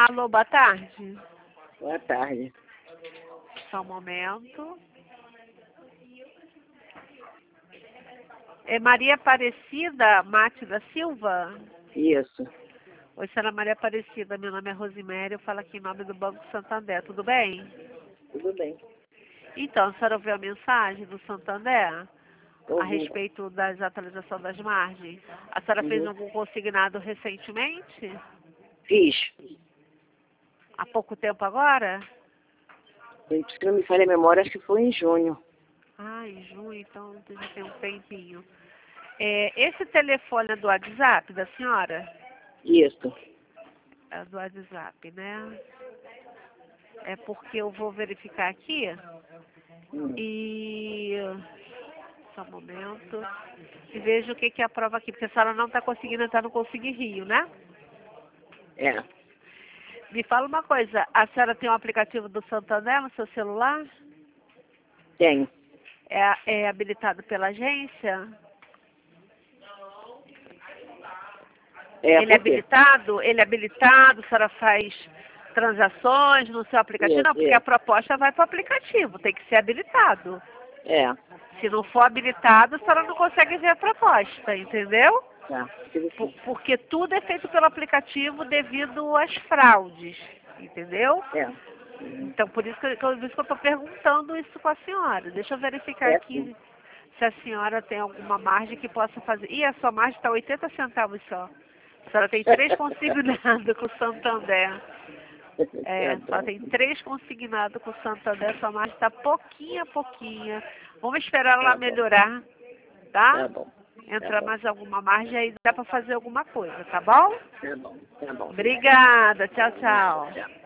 Alô, boa tarde. Boa tarde. Só um momento. É Maria Aparecida Mate da Silva? Isso. Oi, senhora Maria Aparecida, meu nome é Rosiméria, eu falo aqui em nome do Banco Santander, tudo bem? Tudo bem. Então, a senhora ouviu a mensagem do Santander a Ouvi. respeito das atualizações das margens? A senhora fez Uhum. algum consignado recentemente? Fiz. Há pouco tempo agora? Se não me falha a memória, acho que foi em junho. Ah, em junho, então já tem um tempinho. Esse telefone é do WhatsApp da senhora? Isso. É do WhatsApp, né? É porque eu vou verificar aqui e... Só um momento. E vejo o que que aprova aqui, porque a senhora não está conseguindo entrar no Consigue Rio, né? É. Me fala uma coisa, a senhora tem um aplicativo do Santander no seu celular? Tenho. É habilitado pela agência? Ele é Por quê? habilitado? Ele é habilitado, a senhora faz transações no seu aplicativo? Não, porque a Isso. proposta vai para o aplicativo, tem que ser habilitado. É. Se não for habilitado, a senhora não consegue ver a proposta, entendeu? Tá. Tive sim. Porque tudo é feito pelo aplicativo devido às fraudes, entendeu? É. Então, por isso que eu estou perguntando isso com a senhora. Deixa eu verificar É sim. aqui se a senhora tem alguma margem que possa fazer. Ih, a sua margem está 80 centavos só. A senhora tem 3 consignados com o Santander. Tá Só bom. tem 3 consignados com o Santander. Sua margem está pouquinho a pouquinho. Vamos esperar ela Tá bom. melhorar, tá? Tá bom. Tá Entrar bom. mais alguma margem aí, dá para fazer alguma coisa, tá bom? Tá bom. Tá bom. Obrigada. Tchau, tchau. Tchau.